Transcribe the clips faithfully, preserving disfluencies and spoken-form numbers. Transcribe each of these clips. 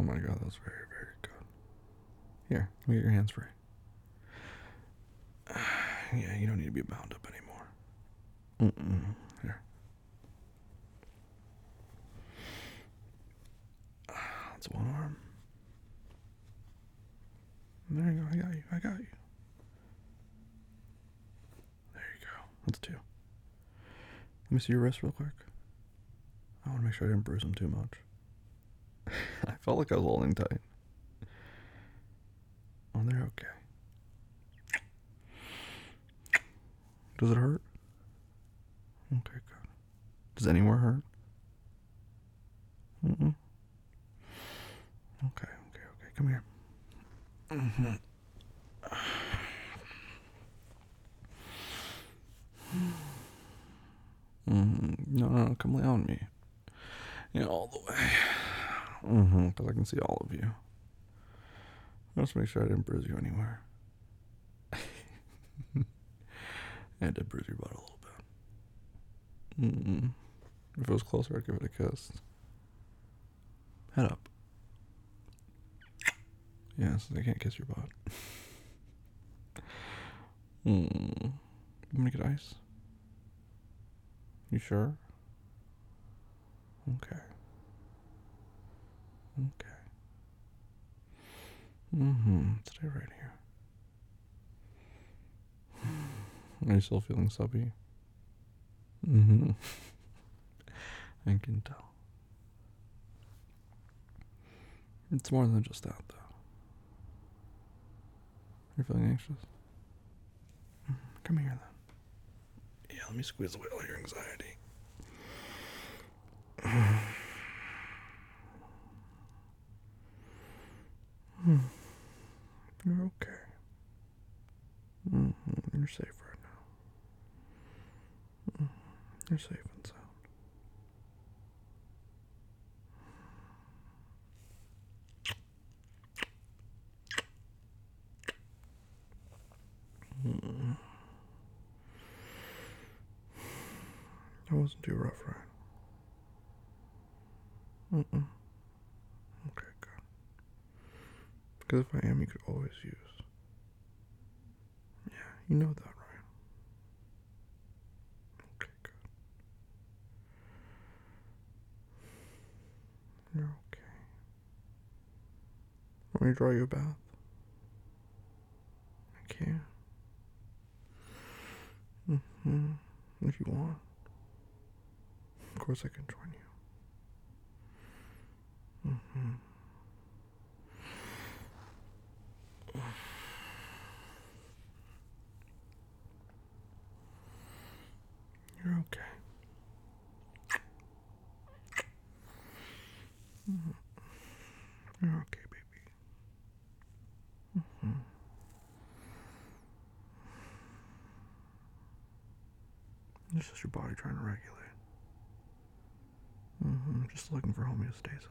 my god, that's very, very good. Here, let me get your hands free. Yeah, you don't need to be bound up anymore. Mm-mm. Here. That's one arm. There you go. I got you. I got you. There you go. That's two. Let me see your wrist real quick. I want to make sure I didn't bruise them too much. I felt like I was holding tight. Oh, they're okay. Does it hurt? Okay, good. Does anywhere hurt? Mm-mm. Okay, okay, okay. Come here. Mm-hmm. Mm-hmm. No, no, no. Come lay on me. Yeah, all the way. Mm-hmm. Because I can see all of you. Let's make sure I didn't bruise you anywhere. I did bruise your butt a little bit. Mm-mm. If it was closer, I'd give it a kiss. Head up. Yes, I can't kiss your butt. Mm. You want me to get ice? You sure? Okay. Okay. Mm-hmm. Stay right here. Are you still feeling subby? Mm-hmm. I can tell. It's more than just that, though. You're feeling anxious? Come here, then. Yeah, let me squeeze away all your anxiety. You're okay. Mm-hmm. You're safe right now. Mm-hmm. You're safe and sound. Mm-hmm. That wasn't too rough, right? Mm-mm. Okay, good. Because if I am, you could always use. Yeah, you know that, right? Okay, good. You're okay. Want me to draw you a bath? I can. Mm-hmm. If you want. Of course I can join you. Mm-hmm. You're okay. Mm-hmm. You're okay, baby. Mm-hmm. It's just your body trying to regulate. Mm-hmm. Just looking for homeostasis.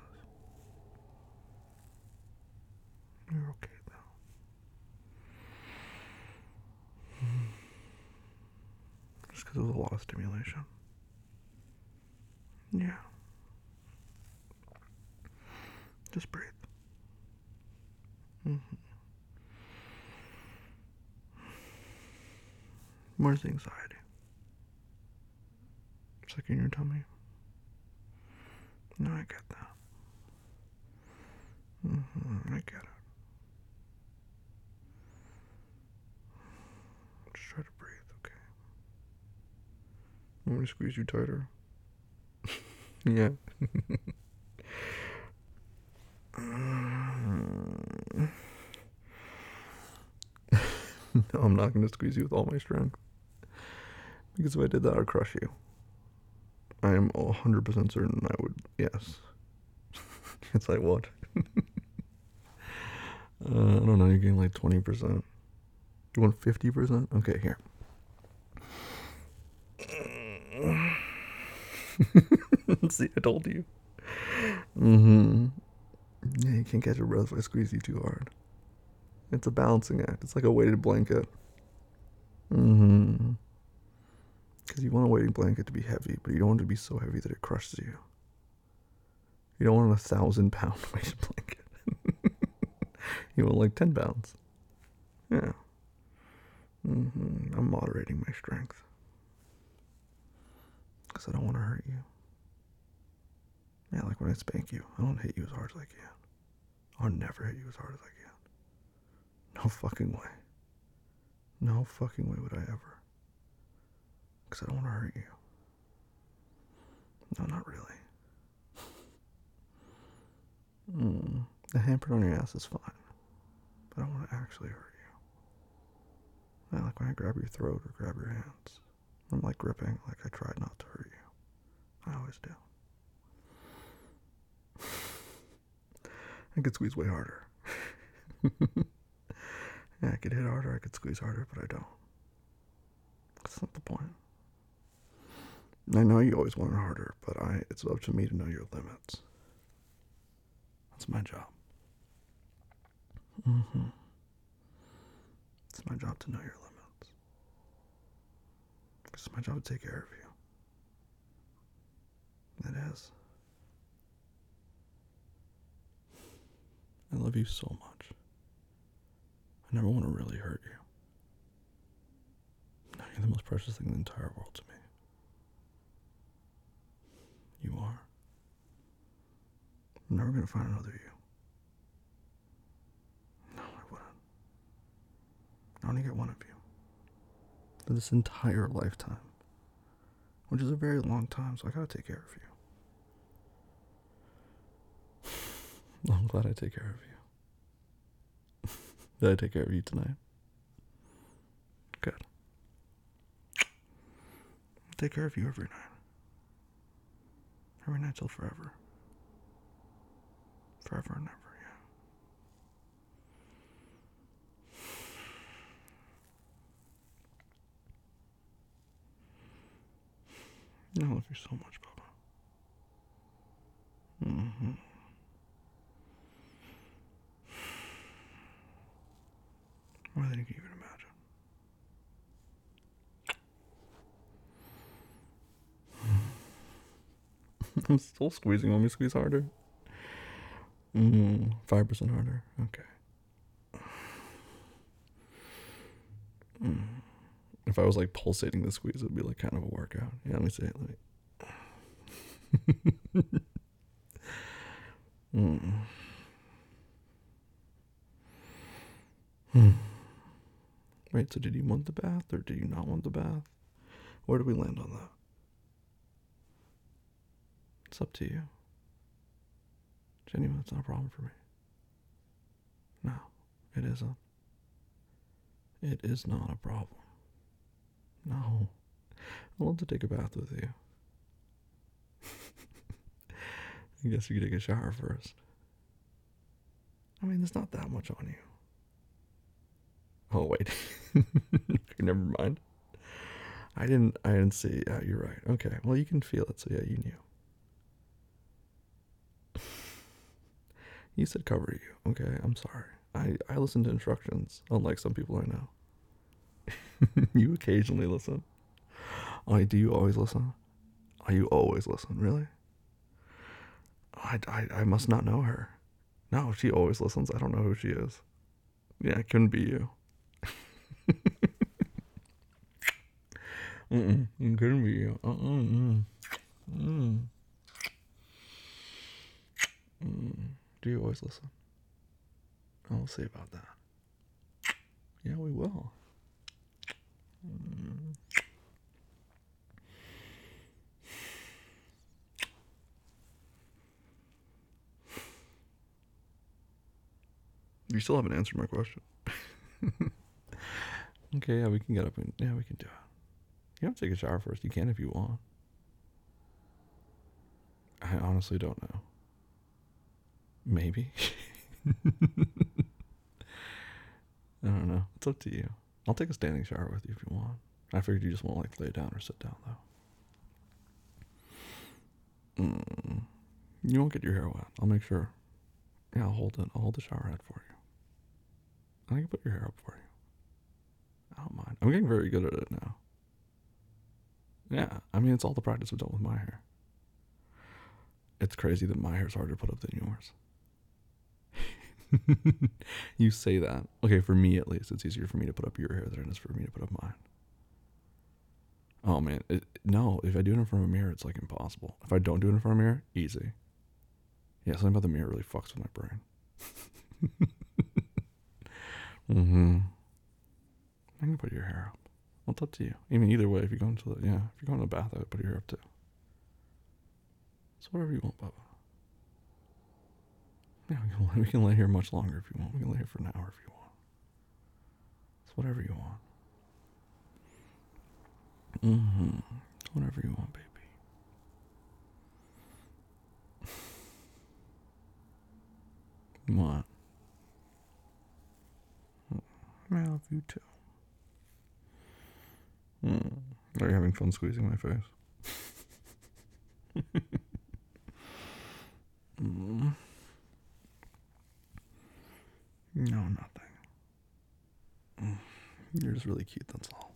You're okay, though. Mm-hmm. Just because it was a lot of stimulation. Yeah. Just breathe. Mm-hmm. Where's the anxiety? It's like in your tummy. No, I get that. Mm-hmm. I get it. Just try to breathe, okay? You want me to squeeze you tighter? Yeah. No, I'm not going to squeeze you with all my strength. Because if I did that, I'd crush you. I am one hundred percent certain I would, yes. It's like, what? uh, I don't know, you're getting like twenty percent. You want fifty percent? Okay, here. See, I told you. Mm-hmm. Yeah, you can't catch your breath if I squeeze you too hard. It's a balancing act. It's like a weighted blanket. Mm-hmm. Because you want a weighted blanket to be heavy, but you don't want it to be so heavy that it crushes you. You don't want a thousand pound weighted blanket. You want like ten pounds. Yeah. Mm-hmm. I'm moderating my strength. Because I don't want to hurt you. Yeah, like when I spank you, I don't hit you as hard as I can. I'll never hit you as hard as I can. No fucking way. No fucking way would I ever. Because I don't want to hurt you. No, not really. Mm, the handprint on your ass is fine. But I don't want to actually hurt you. I like when I grab your throat or grab your hands. I'm like gripping, like I tried not to hurt you. I always do. I could squeeze way harder. Yeah, I could hit harder, I could squeeze harder, but I don't. That's not the point. I know you always want it harder, but I it's up to me to know your limits. That's my job. Mm-hmm. It's my job to know your limits. It's my job to take care of you. It is. I love you so much. I never want to really hurt you. No, you're the most precious thing in the entire world to me. You are. I'm never going to find another you. No, I wouldn't. I only get one of you. For this entire lifetime. Which is a very long time, so I gotta take care of you. I'm glad I take care of you. Did I take care of you tonight? Good. I take care of you every night. Every night till forever. Forever and ever, yeah. I love you so much, Bubba. Mm-hmm. More than you can even imagine. I'm still squeezing. Want me to squeeze harder? Mm, five percent harder. Okay. Mm. If I was like pulsating the squeeze, it'd be like kind of a workout. Yeah, let me say it. Let me. mm. Hmm. Wait, so did you want the bath or did you not want the bath? Where did we land on that? It's up to you. Genuine, it's not a problem for me. No, it isn't. It is not a problem. No. I'd love to take a bath with you. I guess you could take a shower first. I mean, there's not that much on you. Oh, wait. Never mind. I didn't, I didn't see. Yeah, you're right. Okay. Well, you can feel it, so yeah, you knew. You said cover you. Okay, I'm sorry. I, I listen to instructions, unlike some people I know. You occasionally listen. Oh, do you always listen? Oh, you always listen, really? I, I, I must not know her. No, she always listens. I don't know who she is. Yeah, it couldn't be you. Mm-mm, it couldn't be you. Uh-uh, mm. Mm. Mm. Do you always listen? Oh, we'll see about that. Yeah, we will. Mm. You still haven't answered my question. Okay, yeah, we can get up and yeah, we can do it. You have to take a shower first. You can if you want. I honestly don't know. Maybe. I don't know. It's up to you. I'll take a standing shower with you if you want. I figured you just want to like lay down or sit down though. Mm. You won't get your hair wet. I'll make sure. Yeah, I'll hold it. I'll hold the shower head for you. I can put your hair up for you. I don't mind. I'm getting very good at it now. Yeah, I mean, it's all the practice we've done with my hair. It's crazy that my hair's harder to put up than yours. You say that. Okay, for me at least, it's easier for me to put up your hair than it is for me to put up mine. Oh man, it, no. If I do it in front of a mirror, it's like impossible. If I don't do it in front of a mirror, easy. Yeah, something about the mirror really fucks with my brain. mm-hmm. I can put your hair up. Well, it's up to you. I mean, either way, if you go into the yeah, if you go in the bath, I would put your hair up too. It's whatever you want, Bubba. Yeah, we can, we can lay here much longer if you want. We can lay here for an hour if you want. It's whatever you want. Mm-hmm. Whatever you want, baby. What? I love you too. Mm. Are you having fun squeezing my face? mm. No, nothing. Mm. You're just really cute, that's all.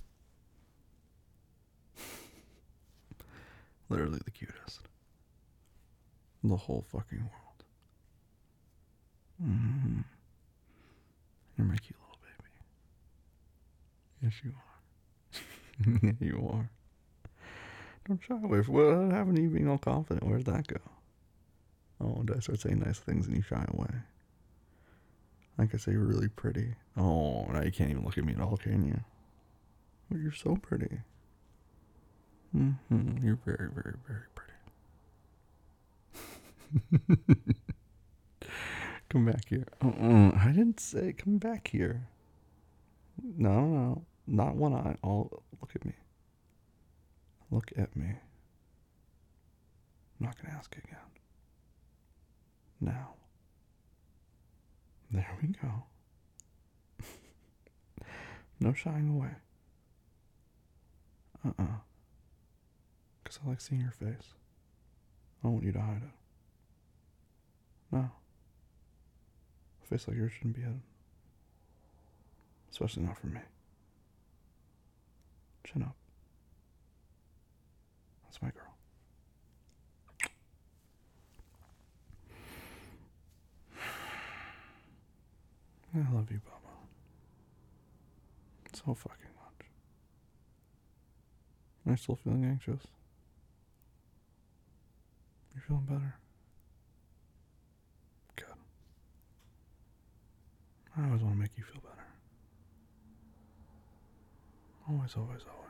Literally the cutest. In the whole fucking world. Mm-hmm. You're my cute little baby. Yes, you are. Yeah, you are. Don't shy away. What happened to you being all confident? Where'd that go? Oh, did I start saying nice things and you shy away? Like I say, you're really pretty. Oh, now you can't even look at me at all, can you? Well, you're so pretty. Mm-hmm. You're very, very, very pretty. Come back here. Uh-uh. I didn't say come back here. No, no. Not one eye. All look at me. Look at me. I'm not going to ask again. Now. There we go. No shying away. Uh-uh. Because I like seeing your face. I don't want you to hide it. No. A face like yours shouldn't be hidden. Especially not from me. Chin up. That's my girl. I love you, Bubba. So fucking much. Am I still feeling anxious? You feeling better? Good. I always want to make you feel better. Always, always, always.